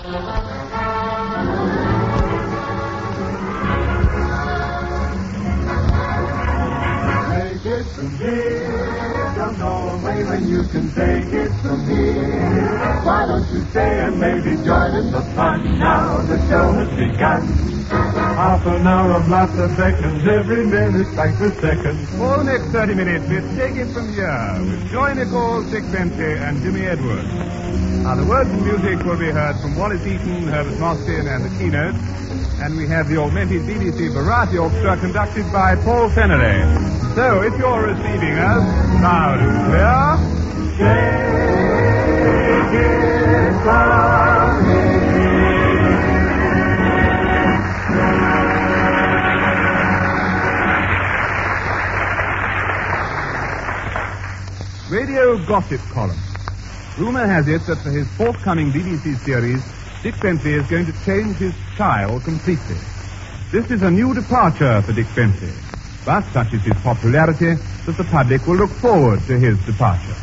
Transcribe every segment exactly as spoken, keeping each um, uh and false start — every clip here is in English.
Take it from here, don't go away when you can take it from here. Why don't you stay and maybe join in the fun now? The show has begun. Half an hour of laughter beckons, every minute like the second. For the next thirty minutes, it's Take It From Here with Joy Nicole, Dick Bentley, and Jimmy Edwards. Now, the words and music will be heard from Wallace Eaton, Herbert Mostin, and the keynotes. And we have the augmented B B C Variety Orchestra conducted by Paul Fennery. So, if you're receiving us, loud and clear, take it from here. Radio Gossip Column. Rumor has it that for his forthcoming B B C series, Dick Bentley is going to change his style completely. This is a new departure for Dick Bentley, but such is his popularity that the public will look forward to his departure.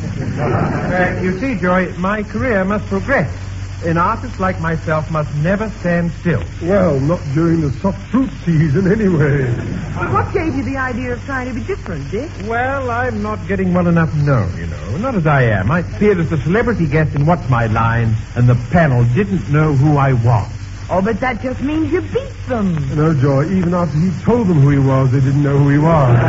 Uh, you see, Joy, my career must progress. An artist like myself must never stand still. Well, not during the soft fruit season, anyway. But what gave you the idea of trying to be different, Dick? Well, I'm not getting well enough known, you know. Not as I am. I appeared as a celebrity guest in What's My Line, and the panel didn't know who I was. Oh, but that just means you beat them. No, Joy, even after he told them who he was, they didn't know who he was.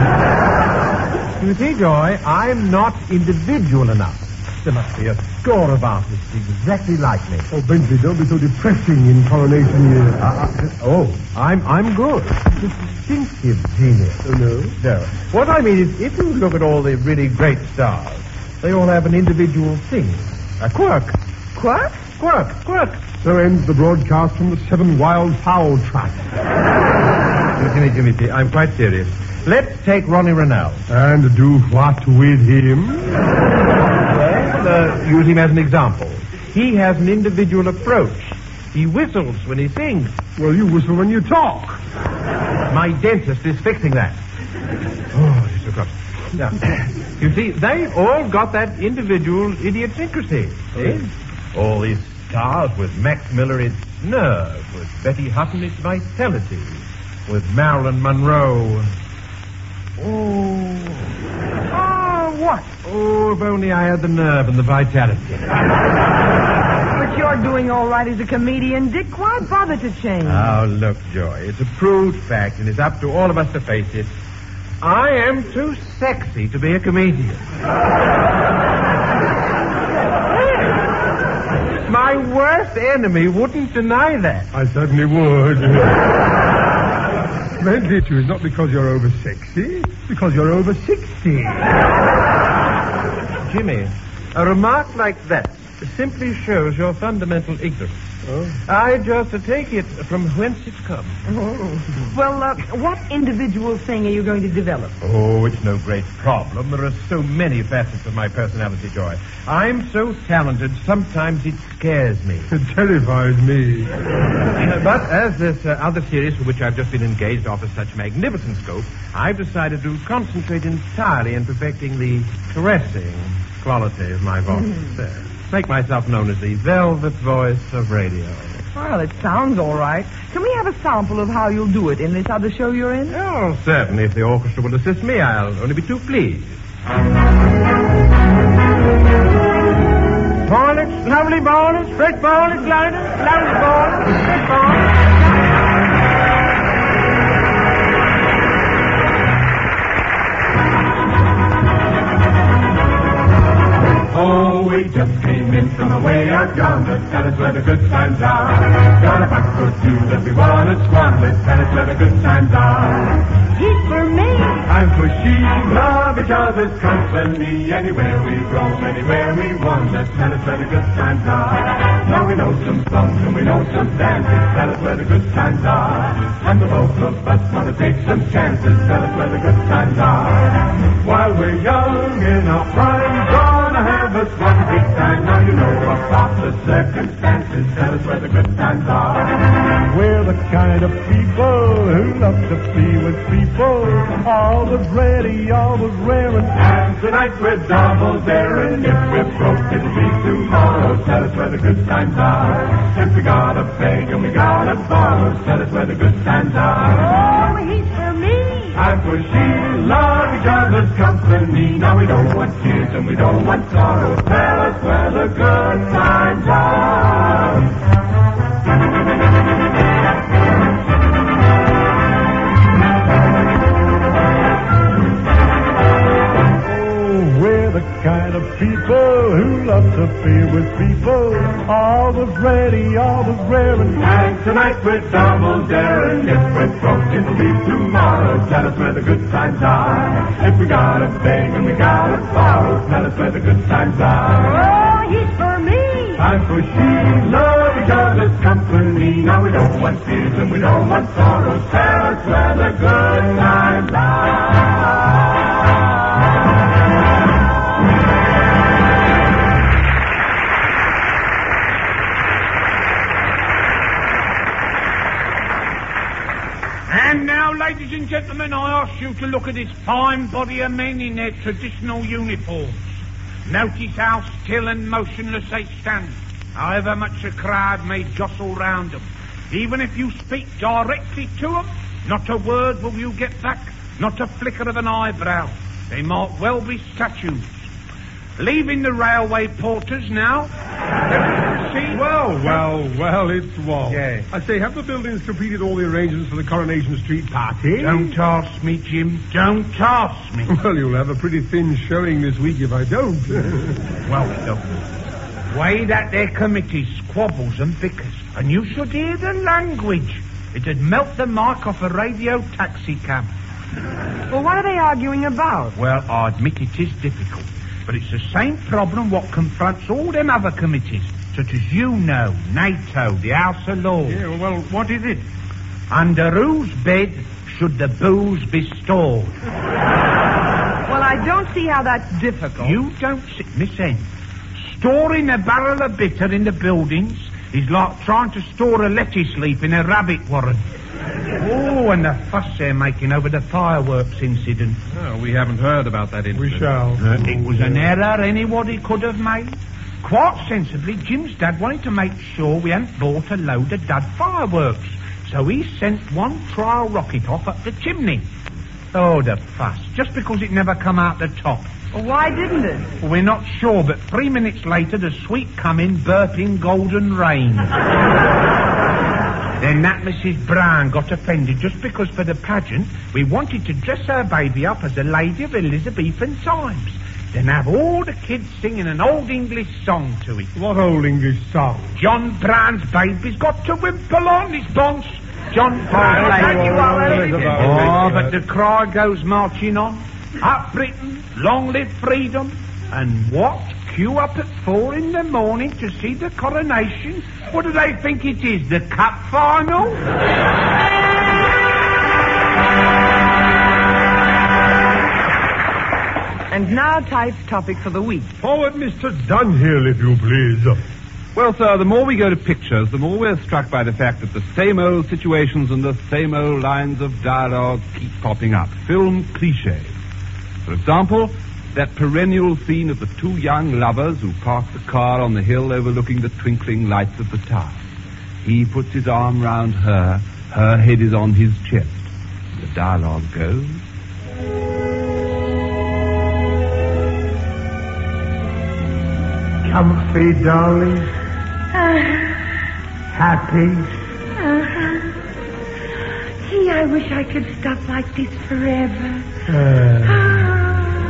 You see, Joy, I'm not individual enough. There must be a score of artists exactly like me. Oh, Bentley, don't be so depressing in coronation year. Uh, uh, oh, I'm I'm good. It's a distinctive genius. Oh, no? No. What I mean is, if you look at all the really great stars, they all have an individual thing. A quirk. Quirk? Quirk. Quirk. So ends the broadcast from the Seven Wild Fowl Trust. Jimmy, Jimmy, Jimmy, I'm quite serious. Let's take Ronnie Rennell. And do what with him? Well, uh, use him as an example. He has an individual approach. He whistles when he sings. Well, you whistle when you talk. My dentist is fixing that. Oh, he's so cross. Now, you see, they've all got that individual idiosyncrasy. See? All these stars with Max Miller, it's nerve. With Betty Hutton, it's vitality. With Marilyn Monroe... Oh. Oh, what? Oh, if only I had the nerve and the vitality. But you're doing all right as a comedian, Dick. Why bother to change? Oh, look, Joy, it's a proved fact, and it's up to all of us to face it. I am too sexy to be a comedian. My worst enemy wouldn't deny that. I certainly would. Bentley, it's not because you're over sexy, it's because you're over sixty. Jimmy, a remark like that simply shows your fundamental ignorance. Oh. I just uh, take it from whence it comes. Oh. Well, uh, what individual thing are you going to develop? Oh, it's no great problem. There are so many facets of my personality, Joy. I'm so talented, sometimes it scares me. It terrifies me. Uh, but as this uh, other series for which I've just been engaged offers such magnificent scope, I've decided to concentrate entirely in perfecting the caressing quality of my voice. Mm. Uh, make myself known as the velvet voice of radio. Well, it sounds all right. Can we have a sample of how you'll do it in this other show you're in? Oh, certainly. If the orchestra will assist me, I'll only be too pleased. Bonnets, lovely bonnets, fresh bonnets, liner, lovely bonnets, fresh bonnets. Oh, we just came in from away out yonder. Tell us where the good times are. Got a buck or two that we want to squander. Tell us where the good times are. He's for me. I'm for she. Love each other's company. Anywhere we roam, anywhere we wander. Tell us where the good times are. Now we know some songs and we know some dances. Tell us where the good times are. And the both of us want to take some chances. Tell us where the good times are. While we're young in our prime, gonna have us one big time. Now you know about the circumstances. Tell us where the good times are. We're the kind of people who love to be with people. Always ready, always raring. And tonight we're double daring. If we're broke, it'll be tomorrow. Tell us where the good times are. If we gotta beg and we gotta borrow, tell us where the good times are. Oh, he's for me. And for she love each other's company. Now we don't want tears and we don't want sorrow. Tell us where the good times are. Kind of people who love to be with people, always ready, always raring. And tonight we're double daring. If we're broke, it'll be tomorrow. Tell us where the good times are. If we gotta beg and we gotta borrow, tell us where the good times are. Oh, he's for me. And for she love each other's company. Now we don't want tears and we don't want sorrow. Tell us where the good times are. And now, ladies and gentlemen, I ask you to look at this fine body of men in their traditional uniforms. Notice how still and motionless they stand, however much a crowd may jostle round them. Even if you speak directly to them, not a word will you get back, not a flicker of an eyebrow. They might well be statues. Leaving the railway porters now. See? Well, well, well, it's Walt. Yeah. I say, have the buildings completed all the arrangements for the Coronation Street party? Don't ask me, Jim. Don't ask me. Well, you'll have a pretty thin showing this week if I don't. Well, look. Way that their committee squabbles and bickers, and you should hear the language. It'd melt the mic off a radio taxi cab. Well, what are they arguing about? Well, I admit it is difficult, but it's the same problem what confronts all them other committees, such as U N O, NATO, the House of Lords. Yeah, well, what is it? Under whose bed should the booze be stored? Well, I don't see how that's difficult. You don't see... Miss N, storing a barrel of bitter in the buildings is like trying to store a lettuce leaf in a rabbit warren. Oh, and the fuss they're making over the fireworks incident. Oh, we haven't heard about that incident. We shall. Uh, it was an error anybody could have made. Quite sensibly, Jim's dad wanted to make sure we hadn't bought a load of dud fireworks, so he sent one trial rocket off up the chimney. Oh, the fuss. Just because it never come out the top. Well, why didn't it? Well, we're not sure, but three minutes later, the sweet come in burping golden rain. Then that Missus Brown got offended just because for the pageant we wanted to dress her baby up as a lady of Elizabethan times. Then have all the kids singing an old English song to it. What old English song? John Brown's baby's got to wimple on his bonce. John Brown. Oh, thank you, Wallace. Oh, but the cry goes marching on. Up Britain, long live freedom. And what? Queue up at four in the morning to see the coronation? What do they think it is, the cup final? And now Type's topic for the week. Forward, Mister Dunhill, if you please. Well, sir, the more we go to pictures, the more we're struck by the fact that the same old situations and the same old lines of dialogue keep popping up. Film cliches. For example, that perennial scene of the two young lovers who park the car on the hill overlooking the twinkling lights of the tower. He puts his arm round her, her head is on his chest. The dialogue goes... Comfy, darling. Uh, Happy. uh-huh. Gee, I wish I could stop like this forever. Uh, Ah.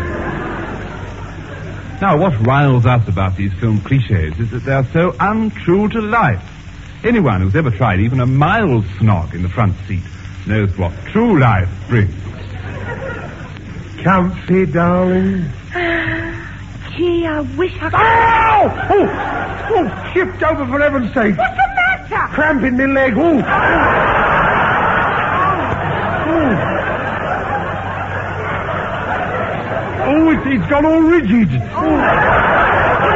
Now, what riles us about these film cliches is that they're so untrue to life. Anyone who's ever tried even a mild snog in the front seat knows what true life brings. Comfy, darling. Gee, I wish I could... Ow! Oh! Oh, shift over for heaven's sake. What's the matter? Cramp in my leg. Oh! Oh, it's, it's gone all rigid. Oh.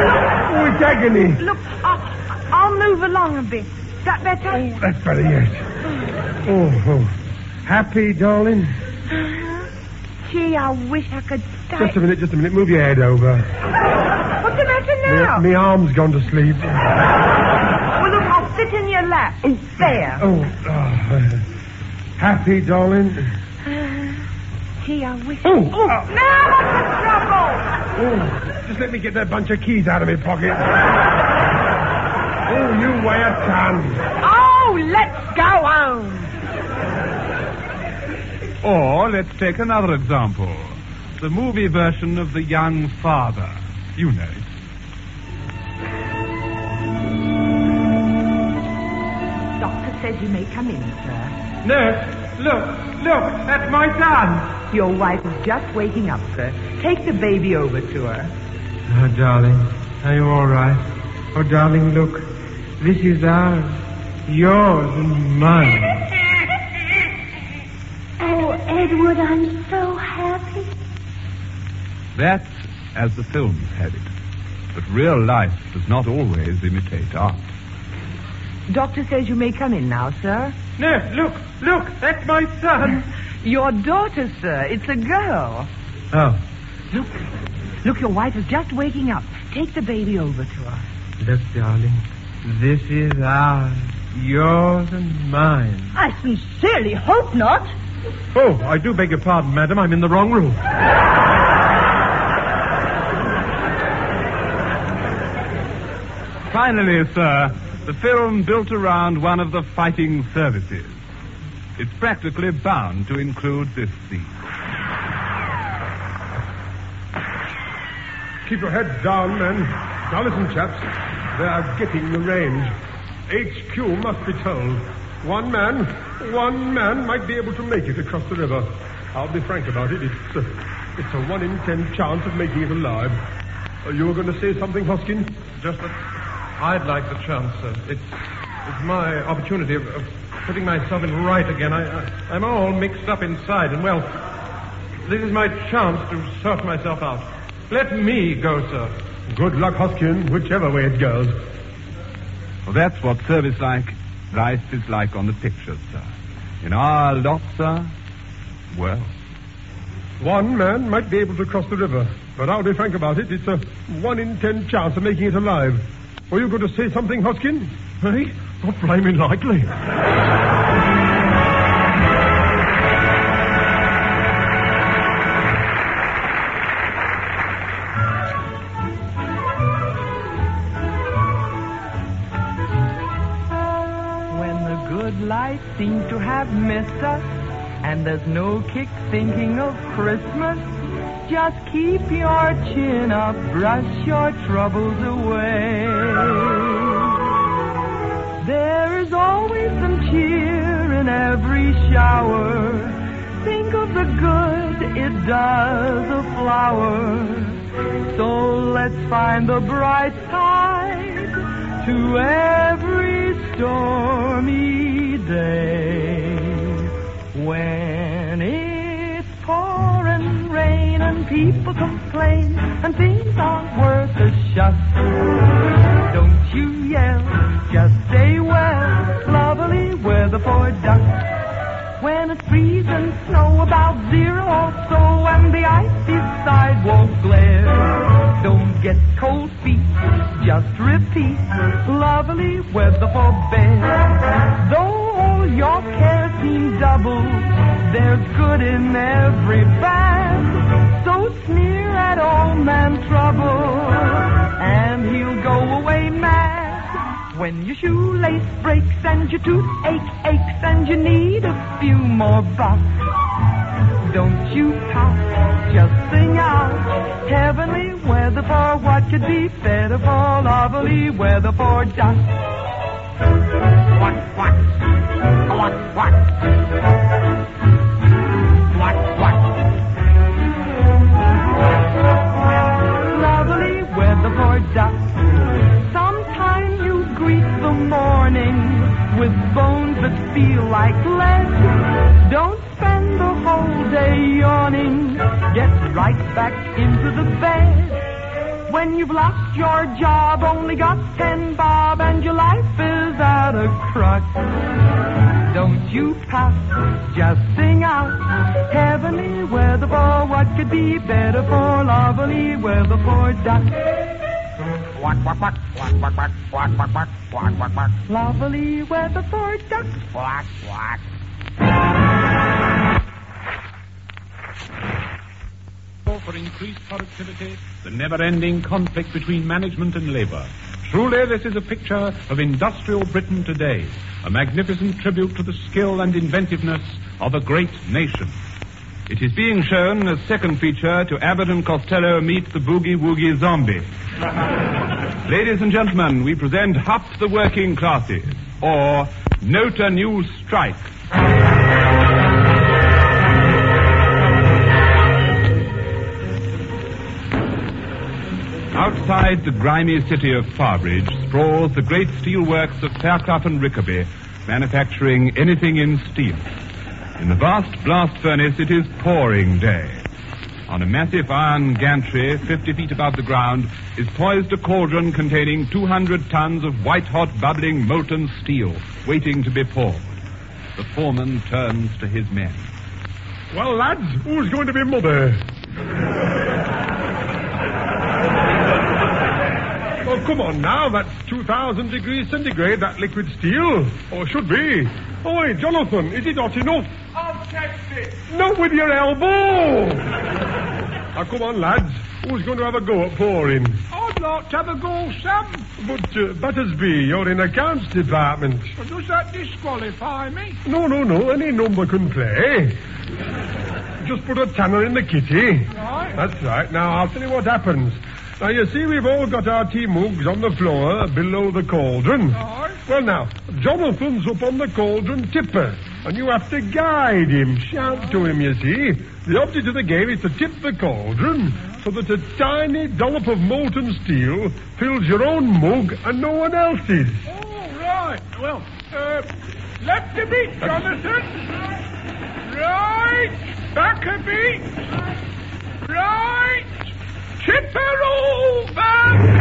Oh, it's agony. Look, I'll, I'll move along a bit. Is that better? Oh, that's better, yes. Oh, oh. Happy, darling? Uh-huh. Gee, I wish I could stay. Just a minute, just a minute. Move your head over. What's the matter now? My, my arm's gone to sleep. Well, look, I'll sit in your lap. Oh, there. Oh, oh uh, happy, darling? Uh, gee, I wish... Oh, oh. oh. Now what's the trouble? Oh, just let me get that bunch of keys out of my pocket. Oh, you weigh a ton. Oh, let's go home. Or let's take another example. The movie version of The Young Father. You know it. Doctor says you may come in, sir. Nurse, look, look, that's my son. Your wife is just waking up, sir. Take the baby over to her. Oh, darling, are you all right? Oh, darling, look. This is ours. Yours and mine. Oh, Edward, I'm so happy. That's as the films had it. But real life does not always imitate art. Doctor says you may come in now, sir. Nurse, look, look, that's my son. Your daughter, sir. It's a girl. Oh, Look, look, your wife is just waking up. Take the baby over to her. look, darling. This is ours. Yours and mine. I sincerely hope not. Oh, I do beg your pardon, madam. I'm in the wrong room. Finally, sir, the film built around one of the fighting services. It's practically bound to include this scene. Keep your heads down, men. Now listen, chaps. They are getting the range. H Q must be told. One man, one man might be able to make it across the river. I'll be frank about it. It's a, it's a one in ten chance of making it alive. Uh, you were going to say something, Hoskin? Just that I'd like the chance, sir. It's, it's my opportunity of, of putting myself in right again. I, I, I'm all mixed up inside, and, well, this is my chance to sort myself out. Let me go, sir. Good luck, Hoskin, whichever way it goes. Well, that's what service like life is like on the pictures, sir. In our lot, sir, well. One man might be able to cross the river, but I'll be frank about it. It's a one in ten chance of making it alive. Were you going to say something, Hoskin? Hey, not blaming likely. Life seems to have missed us, and there's no kick thinking of Christmas. Just keep your chin up, brush your troubles away. There's always some cheer in every shower. Think of the good it does a flower. So let's find the bright side to every stormy day. When it's pouring rain and people complain and things aren't worth a shuck, don't you yell, just say well, lovely weather for ducks. When it's freezing snow about zero or so and the icy sidewalks glare, don't get cold feet, just repeat, lovely weather for bed. Though all your cares seem double, there's good in every bad. So sneer at old man Trouble, and he'll go away mad. When your shoelace breaks and your toothache aches and you need a few more bucks, don't you pout, just sing out, heavenly weather for what could be better for lovely weather for ducks. What, what? What, what? What, what? Lovely weather for ducks. Sometime you greet the morning with bones that feel like lead. Don't spend the whole day yawning. Get right back into the bed. When you've lost your job, only got ten bob, and your life is at a crux. Don't you pass, just sing out. Heavenly weather for what could be better for lovely weather for duck. Quack, quack, quack, quack, quack, quack, quack, quack, quack, quack, quack, quack. Lovely weather for duck. Quack, quack. For increased productivity, the never-ending conflict between management and labor. Truly, this is a picture of industrial Britain today, a magnificent tribute to the skill and inventiveness of a great nation. It is being shown as second feature to Abbott and Costello Meet the Boogie Woogie Zombie. Ladies and gentlemen, we present Hup the Working Classes, or Note a New Strike. Outside the grimy city of Farbridge sprawls the great steel works of Fairclough and Rickaby, manufacturing anything in steel. In the vast blast furnace, it is pouring day. On a massive iron gantry, fifty feet above the ground, is poised a cauldron containing two hundred tons of white-hot, bubbling, molten steel, waiting to be poured. The foreman turns to his men. Well, lads, who's going to be mother? Oh, come on now, that's two thousand degrees centigrade, that liquid steel. Or should be. Oh, wait, Jonathan, is it hot enough? I'll test it. Not with your elbow! Now, come on, lads. Who's going to have a go at pouring? I'd like to have a go, Sam. But, uh, Battersby, you're in accounts department. Well, does that disqualify me? No, no, no, any number can play. Just put a tanner in the kitty. Right. That's right. Now, I'll tell you what happens. Now, you see, we've all got our tea mugs on the floor below the cauldron. Right. Well, now, Jonathan's up on the cauldron tipper, and you have to guide him, shout to him, you see. The object of the game is to tip the cauldron so that a tiny dollop of molten steel fills your own mug and no one else's. Oh, right. Well, uh, left a bit, Jonathan. Right. Back a bit. Right. Tipper over!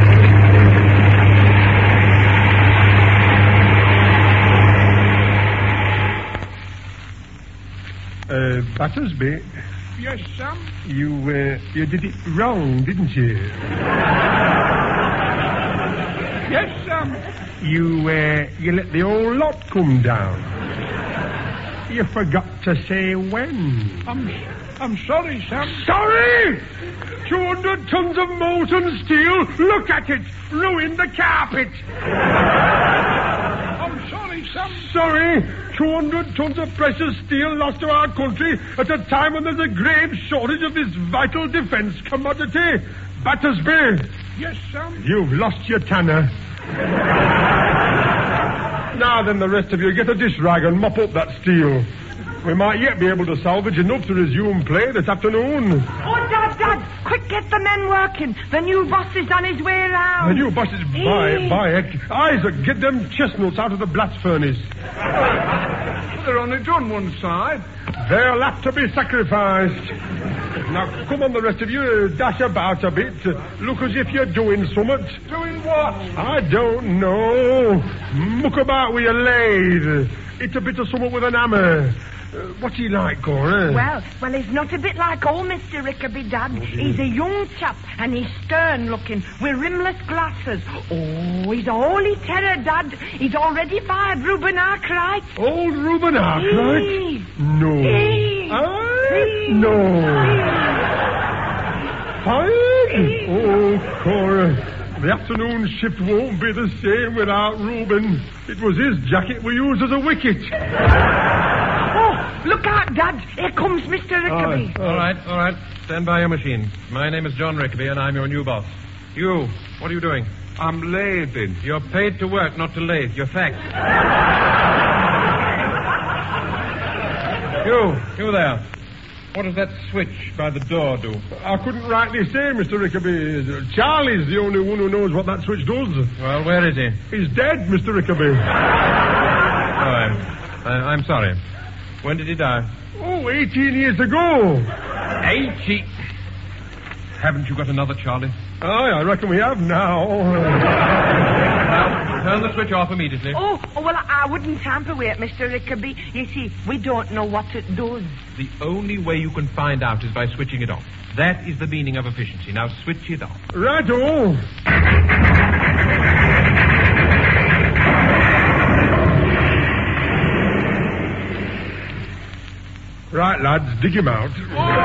Uh, Battersby, Yes, Sam? you, uh, you did it wrong, didn't you? Yes, Sam? You, uh, you let the whole lot come down. You forgot to say when. I'm, I'm sorry, Sam. Sorry! two hundred tons of molten steel. Look at it. Ruined the carpet. I'm sorry, Sam. Sorry. two hundred tons of precious steel lost to our country at a time when there's a grave shortage of this vital defense commodity. Battersby. Yes, Sam? You've lost your tanner. Now then, the rest of you, get a dish rag and mop up that steel. We might yet be able to salvage enough to resume play this afternoon. Oh, Dad, Dad, quick, get the men working. The new boss is on his way round. The new boss is by, by it. Isaac, get them chestnuts out of the blast furnace. They're only done one side. They'll have to be sacrificed. Now, come on, the rest of you, dash about a bit. Look as if you're doing something. Doing what? I don't know. Muck about with your lathe. It's a bit of something with an hammer. Uh, what's he like, Cora? Well, well, he's not a bit like old Mister Rickaby, Dad. He's a young chap, and he's stern-looking, with rimless glasses. Oh, he's a holy terror, Dad. He's already fired Reuben Arkwright. Old Reuben Arkwright? Hey. No. Hey. I? Hey. No. Fired? Oh, Cora. The afternoon shift won't be the same without Reuben. It was his jacket we used as a wicket. Oh, look out, Dad. Here comes Mister Rickaby. All right, all right. Stand by your machine. My name is John Rickaby, and I'm your new boss. You, what are you doing? I'm lathing. You're paid to work, not to lathe. You're fact. you, you there. What does that switch by the door do? I couldn't rightly say, Mister Rickaby. Charlie's the only one who knows what that switch does. Well, where is he? He's dead, Mister Rickaby. Oh, I'm, I, I'm sorry. When did he die? Oh, eighteen years ago. Eighty. Haven't you got another, Charlie? Aye, I reckon we have now. Now, turn the switch off immediately. Oh, oh, well, I, I wouldn't tamper with it, Mister Rickaby. You see, we don't know what it does. The only way you can find out is by switching it off. That is the meaning of efficiency. Now switch it off. Righto. Right, lads, dig him out.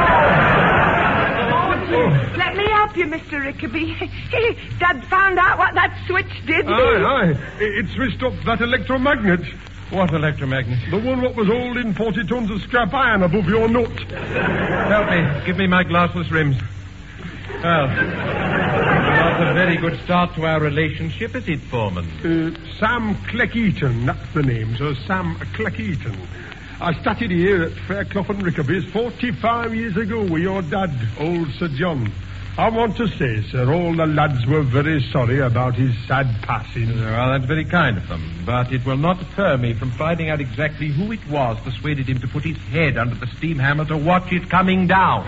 Oh, let me help you, Mister Rickaby. Dad found out what that switch did. Aye, aye. It, it switched up that electromagnet. What electromagnet? The one what was holding forty tons of scrap iron above your nut. Help me. Give me my glassless rims. Well, not a very good start to our relationship, is it, Foreman? Uh, Sam Cleckheaton, that's the name, sir. Sam Cleckheaton. I started here at Fairclough and Rickaby's forty-five years ago with your dad, old Sir John. I want to say, sir, all the lads were very sorry about his sad passing. Well, that's very kind of them, but it will not deter me from finding out exactly who it was persuaded him to put his head under the steam hammer to watch it coming down.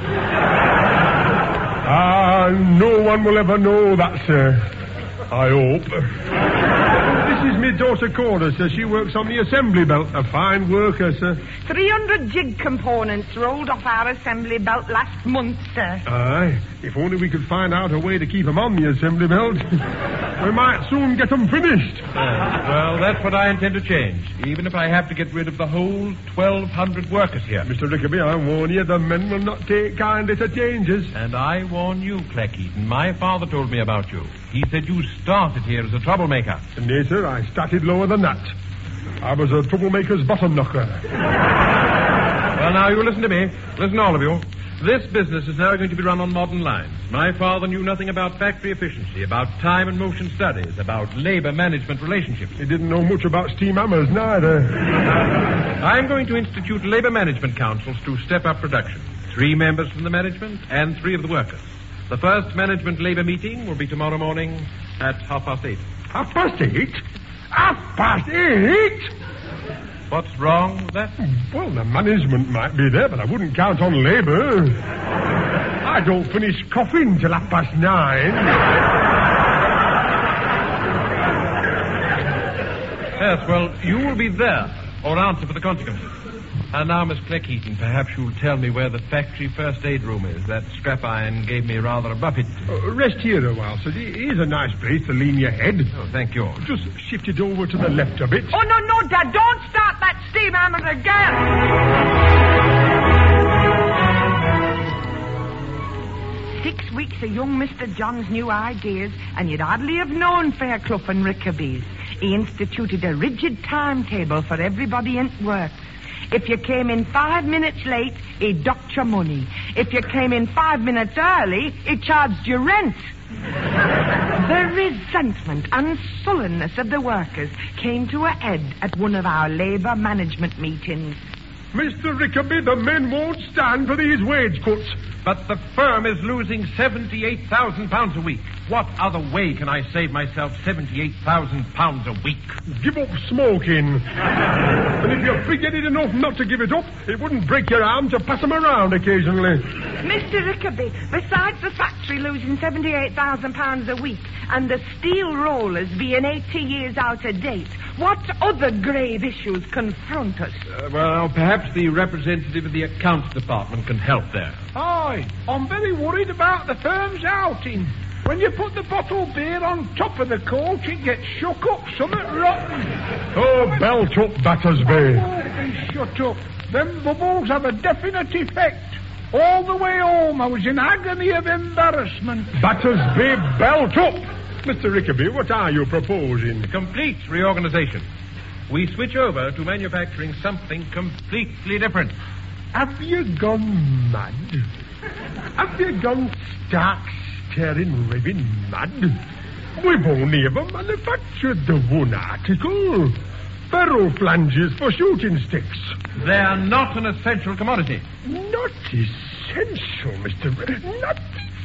Ah, no one will ever know that, sir. I hope. This is my daughter Cora, sir. She works on the assembly belt. A fine worker, sir. three hundred jig components rolled off our assembly belt last month, sir. Aye. If only we could find out a way to keep them on the assembly belt. We might soon get them finished. Uh, well, that's what I intend to change, even if I have to get rid of the whole twelve hundred workers here. Mister Rickaby, I warn you, the men will not take kindly to changes. And I warn you, Cleckheaton. My father told me about you. He said you started here as a troublemaker. Nay, sir, I started lower than that. I was a troublemaker's bottom knocker. Well, now, you listen to me. Listen, all of you. This business is now going to be run on modern lines. My father knew nothing about factory efficiency, about time and motion studies, about labor management relationships. He didn't know much about steam hammers, neither. I'm going to institute labor management councils to step up production. Three members from the management and three of the workers. The first management labor meeting will be tomorrow morning at half past eight. Half past eight? Half past eight? What's wrong with that? Well, the management might be there, but I wouldn't count on labour. I don't finish coughing till half past nine. Yes, well, you will be there, or answer for the consequences. And now, Miss Cleckheaton, perhaps you'll tell me where the factory first aid room is. That scrap iron gave me rather a buffet. Uh, rest here a while, sir. Here's a nice place to lean your head. Oh, thank you. Just shift it over to the left a bit. Oh, no, no, Dad, don't start that steam hammer again. Six weeks of young Mister John's new ideas, and you'd hardly have known Fairclough and Rickaby's. He instituted a rigid timetable for everybody in work. If you came in five minutes late, he docked your money. If you came in five minutes early, he charged you rent. The resentment and sullenness of the workers came to a head at one of our labour management meetings. Mister Rickaby, the men won't stand for these wage cuts. But the firm is losing seventy-eight thousand pounds a week. What other way can I save myself seventy-eight thousand pounds a week? Give up smoking. And if you figured it enough not to give it up, it wouldn't break your arm to pass them around occasionally. Mister Rickaby, besides the factory losing seventy-eight thousand pounds a week and the steel rollers being eighty years out of date, what other grave issues confront us? Uh, well, perhaps the representative of the accounts department can help there. Aye, I'm very worried about the firm's outing. When you put the bottled beer on top of the coach, it gets shook up, something rotten. Oh, belt up, Battersby. Oh, be shut up. Them bubbles have a definite effect. All the way home, I was in agony of embarrassment. Battersby, belt up. Mister Rickaby, what are you proposing? A complete reorganization. We switch over to manufacturing something completely different. Have you gone mad? Have you gone stark, staring, raving mad? We've only ever manufactured the one article. Barrel flanges for shooting sticks. They are not an essential commodity. Not essential, Mister R- Not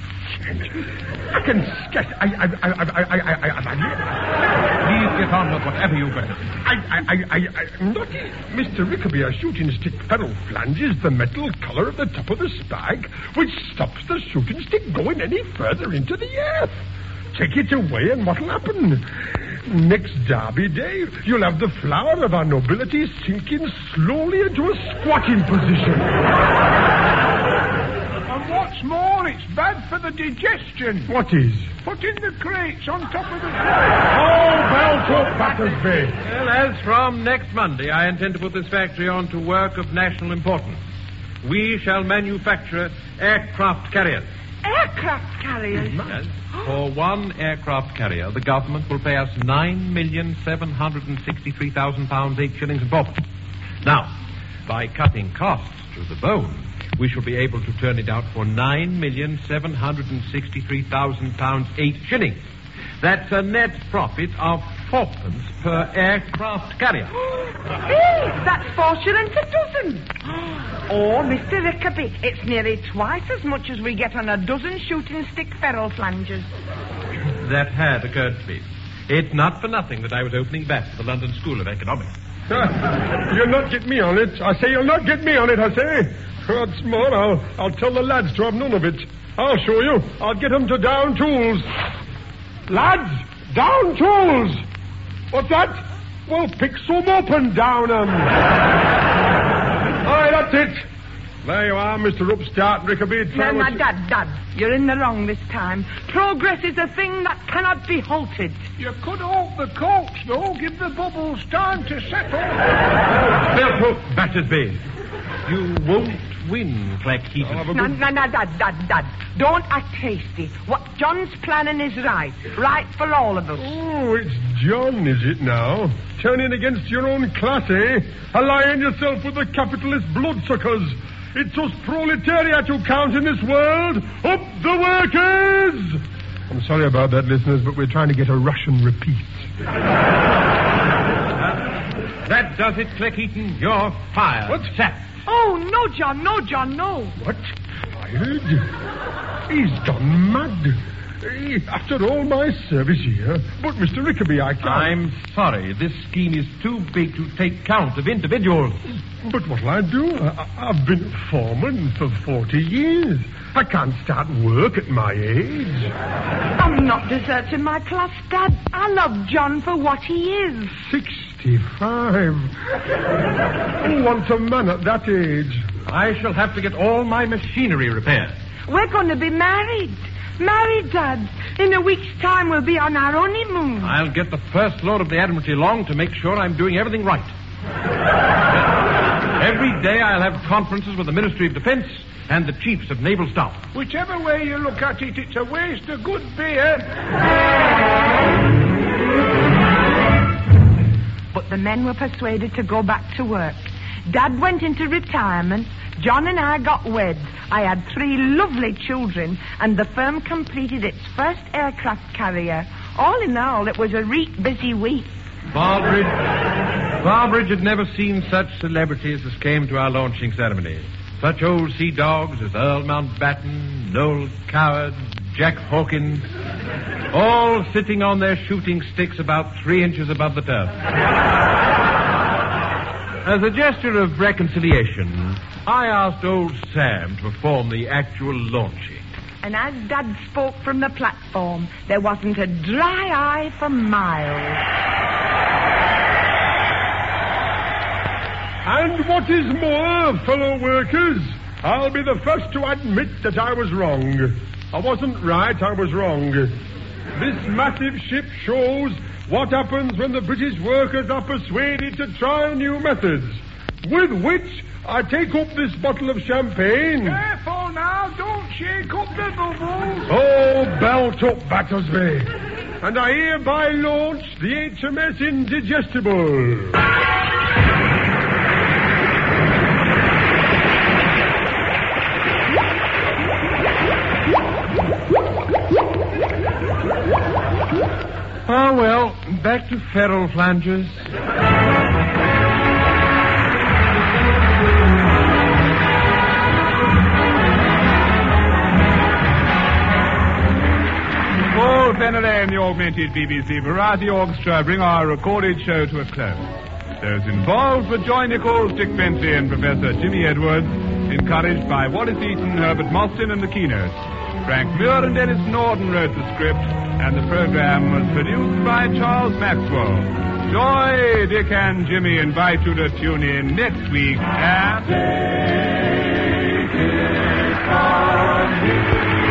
I can scarce... I... I... I... I... I... I... I... Please get on with whatever you've got. I... I... I... I... I... Not... Mister Rickaby, a shooting stick ferrule flange is the metal collar at the top of the spag, which stops the shooting stick going any further into the earth. Take it away and what'll happen? Next Derby Day, you'll have the flower of our nobility sinking slowly into a squatting position. And what's more, it's bad for the digestion. What is? Putting the crates on top of the... Oh, Beltop Battersby. Well, as from next Monday, I intend to put this factory on to work of national importance. We shall manufacture aircraft carriers. Aircraft carriers? Yes. For one aircraft carrier, the government will pay us nine million seven hundred and sixty-three thousand pounds eight shillings and fourpence. Now, by cutting costs to the bone, we shall be able to turn it out for nine million seven hundred and sixty-three thousand pounds eight shillings. That's a net profit of fourpence per aircraft carrier. Hey, that's four shillings a dozen. Oh, Mister Rickaby, it's nearly twice as much as we get on a dozen shooting stick ferrule flanges. That had occurred to me. It's not for nothing that I was opening back to the London School of Economics. You'll not get me on it. I say you'll not get me on it, I say. What's more, I'll, I'll tell the lads to have none of it. I'll show you. I'll get them to down tools. Lads, down tools. What's that? Well, pick some up and down 'em. Aye, that's it. There you are, Mister Upstart Rickaby. No, no, Dad, Dad, you're in the wrong this time. Progress is a thing that cannot be halted. You could halt the coach, though. Give the bubbles time to settle. Beltop Battersby, you won't win, Clack Heaton. No, no, no, Dad, Dad, Dad. Don't act hasty. What John's planning is right. Right for all of us. Oh, it's John, is it now? Turning against your own class, eh? Allying yourself with the capitalist bloodsuckers. It's us proletariat who count in this world. Up the workers! I'm sorry about that, listeners, but we're trying to get a Russian repeat. That does it, Clack Heaton. You're fired. What? Sacked. Oh, no, John, no, John, no. What? Fired? He's gone mad. Eh, After all my service here. But, Mister Rickaby, I can't... I'm sorry. This scheme is too big to take count of individuals. But what'll I do? I, I've been a foreman for forty years. I can't start work at my age. I'm not deserting my class, Dad. I love John for what he is. Sixty-five. Who wants a man at that age? I shall have to get all my machinery repaired. We're going to be married. Married, Dad. In a week's time, we'll be on our honeymoon. I'll get the First Lord of the Admiralty along to make sure I'm doing everything right. Every day I'll have conferences with the Ministry of Defense and the chiefs of naval staff. Whichever way you look at it, it's a waste of good beer. But the men were persuaded to go back to work. Dad went into retirement. John and I got wed. I had three lovely children, and the firm completed its first aircraft carrier. All in all, it was a reet busy week. Barbridge, Barbridge had never seen such celebrities as came to our launching ceremony. Such old sea dogs as Earl Mountbatten, Noel Coward, Jack Hawkins, all sitting on their shooting sticks about three inches above the turf. As a gesture of reconciliation, I asked old Sam to perform the actual launching. And as Dad spoke from the platform, there wasn't a dry eye for miles. And what is more, fellow workers, I'll be the first to admit that I was wrong. I wasn't right, I was wrong. This massive ship shows what happens when the British workers are persuaded to try new methods, with which I take up this bottle of champagne. Careful now, don't shake up the bubbles. Oh, Beltop Battersby. And I hereby launch the H M S Indigestible. Ah, well, back to ferrule flanges. Paul Fenelon and the augmented B B C Variety Orchestra bring our recorded show to a close. Those involved were Joy Nichols, Dick Bentley, and Professor Jimmy Edwards, encouraged by Wallace Eaton, Herbert Mostyn, and the keynotes. Frank Muir and Dennis Norden wrote the script, and the program was produced by Charles Maxwell. Joy, Dick, and Jimmy invite you to tune in next week and... Take it from me.